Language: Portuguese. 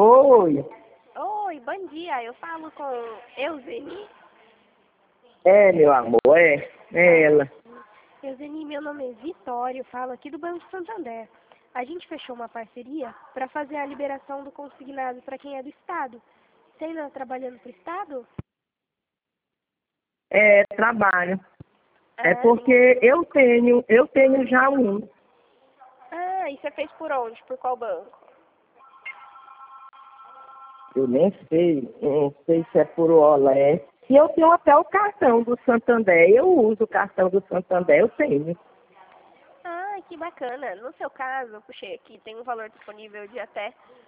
Oi, Oi, bom dia. Eu falo com Euseni. meu amor, é ela. Euseni, meu nome é Vitória, eu falo aqui do Banco Santander. A gente fechou uma parceria para fazer a liberação do consignado para quem é do Estado. Você ainda está trabalhando para o Estado? É trabalho. É Ah, porque eu tenho já um. e você fez por onde? Por qual banco? Eu nem sei, não sei se é por Olé. E eu tenho até o cartão do Santander. Eu uso o cartão do Santander, eu tenho. Ah, que bacana. No seu caso, eu puxei aqui, tem um valor disponível de até